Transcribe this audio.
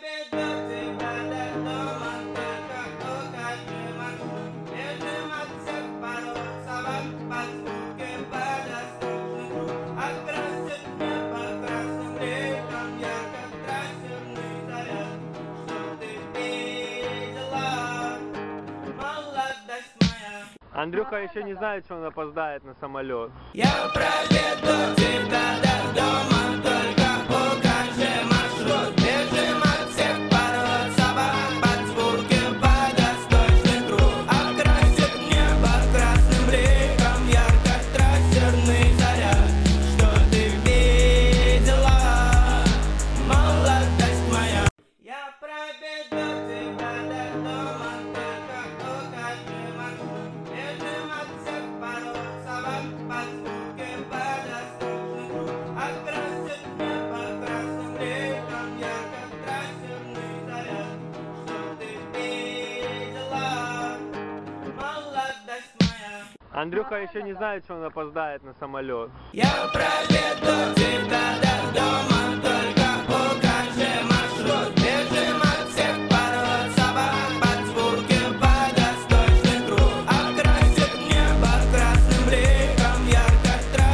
проведу тебя до дома, только укажи маршрут. Бежим от всех пород собак под звуки водосточных труб. Окрасит небо красным летом, ярко красивый заряд. Что ты видела, молодость моя? Андрюха еще не знает, что он опоздает на самолет. Я проведу тебя до дома, только укажи маршрут. Бежим от всех пород собак под звуки водосточных труб. Окрасит небо красным бликом, ярко трассерный заряд. Что ты видела, молодость моя? Я проведу тебя до дома, только укажи маршрут. Бежим от всех пород собак под звуки водосточных труб. Окрасит небо красным летом, ярко трассерный заряд. Что ты видела, молодость моя? Андрюха еще не знает, что он опоздает на самолет. Я проведу тебя